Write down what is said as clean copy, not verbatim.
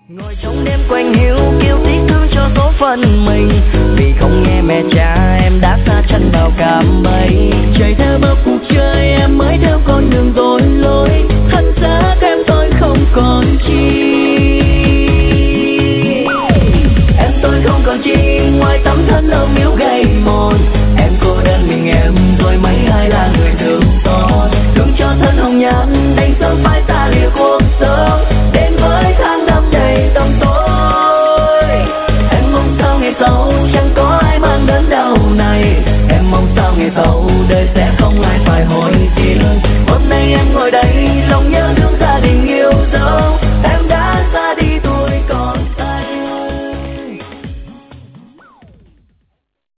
Ngồi trong đêm quanh hiu kêu tiếc thương cho số phận mình, vì không nghe mẹ cha em đã xa chân vào cạm bẫy. Chạy theo bao cuộc chơi em mới theo con đường tội lỗi, thân xác em tôi không còn chi. Em tôi không còn chi ngoài tấm thân âu yếm gầy mòn. Em cô đơn mình em rồi mấy ai là người thương tôi, thương cho thân hồng nhan đánh dấu phải ta lìa cuộc sống, đến với tháng năm đầy tăm tối. Em mong sao ngày sau chẳng có ai mang đến đau này, em mong sao ngày sau đời sẽ